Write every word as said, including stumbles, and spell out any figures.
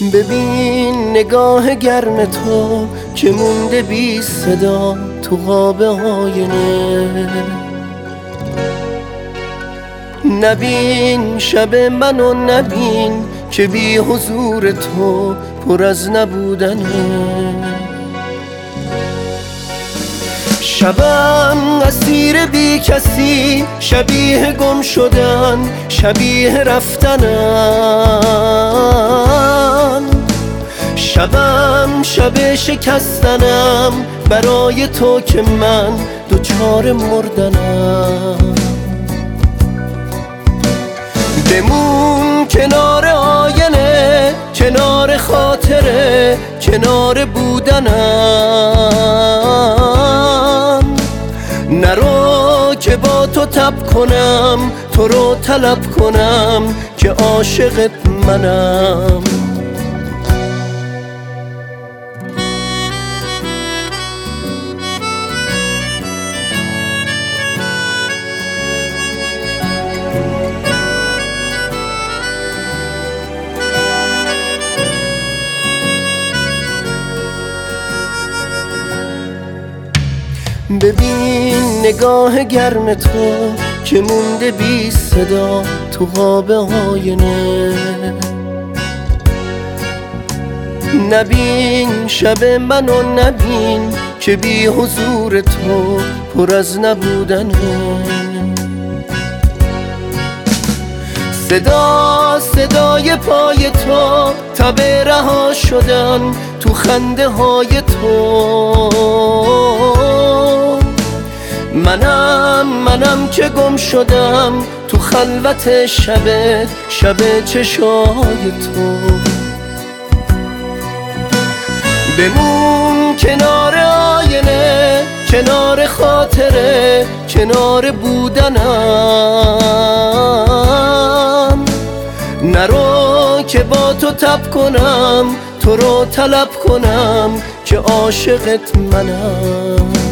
ببین نگاه گرم تو که مونده بی صدا تو قاب آینه. نبین شب منو نبین که بی حضور تو پر از نبودنه. شبم اسیر بی کسی، شبیه گم شدن، شبیه رفتنم. شبم شب شکستنم برای تو که من دوچار مردنم. بمون کنار آینه، کنار خاطره، کنار بودنم. نرو که با تو تب کنم، تو رو طلب کنم که عاشقت منم. ببین نگاه گرم تو که مونده بی صدا تو قاب آینه. نبین شب منو نبین که بی حضور تو پر از نبودنه. صدا صدای پای تو، تب رها شدن تو خنده های تو. منم منم که گم شدم تو خلوت شب شب چشای تو. بمون کنار آینه، کنار خاطره، کنار بودنم. نرو که با تو تب کنم، تو رو طلب کنم که عاشقت منم.